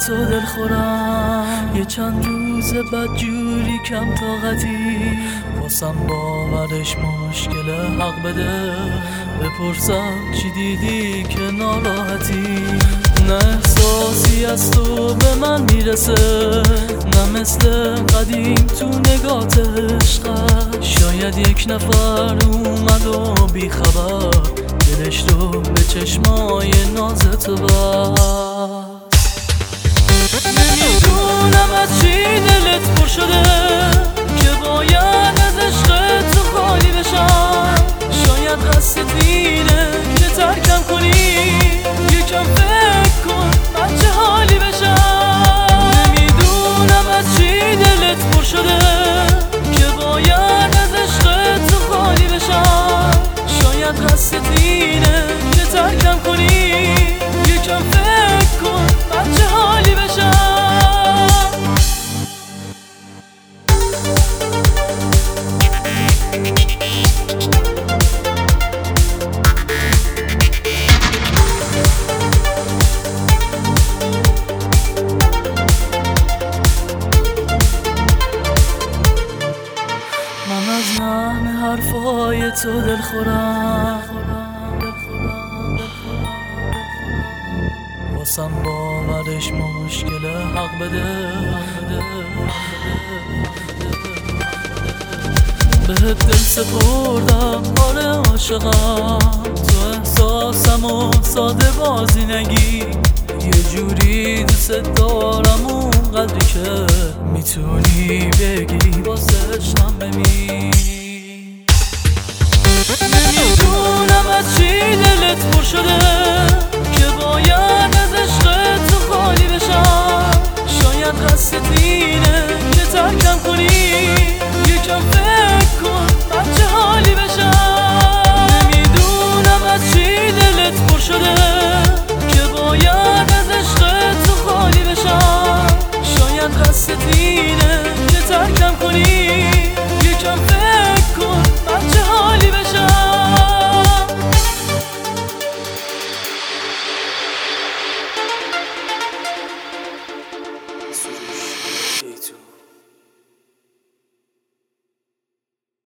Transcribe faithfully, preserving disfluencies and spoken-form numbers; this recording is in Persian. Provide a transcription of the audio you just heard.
تو دلخورم. یه چند روز بدجوری کم طاقتی، واسم باورش مشکل. حق بده بپرسم چی دیدی که ناراحتی. نه احساسی از تو به من میرسه، نه مثل قدیم تو نگات عشقت. شاید یک نفر اومد و بی خبر دلش رو به چشمای ناز تو بست. نمیدونم از چی دلت پر شده که باید از عشق تو خالی بشم. شاید قصدت اینه که ترکم کنی، یکم فکر کن من چه حالی بشم. نمیدونم از چی دلت پر شده که باید از عشق تو خالی بشم. شاید قصدت اینه که ترکم کنی، یکم فکر کن من چه حالی بشم. من از نحن حرفای تو دلخورم. واسم باورش مشکله. حق بده بهت دل سپردم. آره عاشقم، تو احساسم و ساده بازی نگی. یه جوری دوست دارم اون قدری که میتونی بگی واسه عشقم بمیر. نمیدونم از چی دلت پر شده